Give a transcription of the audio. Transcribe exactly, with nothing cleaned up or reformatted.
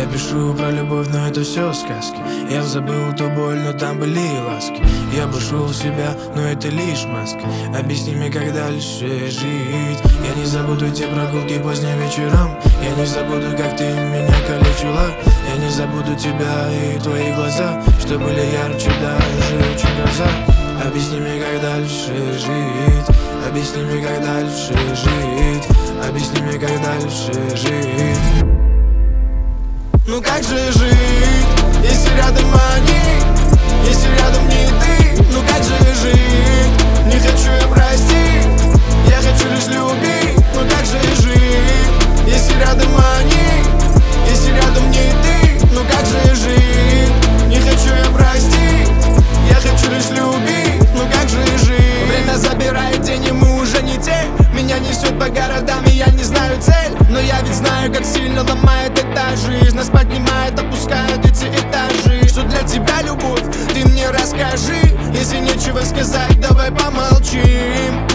Я пишу про любовь, но это все сказки. Я забыл ту боль, но там были и ласки. Я пошел в себя, но это лишь маска. Объясни мне, как дальше жить. Я не забуду те прогулки поздним вечером. Я не забуду, как ты меня калечила. Я не забуду тебя и твои глаза, что были ярче даже, чем гроза. Объясни мне, как дальше жить. Объясни мне, как дальше жить. Объясни мне, как дальше жить. Ну как же жить, если рядом они, если рядом не ты? Ну как же жить, не хочу я простить, я хочу лишь любить. Ну как же жить, если рядом они, если рядом не ты? Ну как же жить, не хочу я простить, я хочу лишь любить. Ну как же жить? Время забирает день, и мы уже не те. Меня несет по городам, и я не знаю цель. Но я ведь знаю, как сильно ломает эта жизнь. Нас поднимает, опускают эти этажи. Что для тебя любовь? Ты мне расскажи. Если нечего сказать, давай помолчим.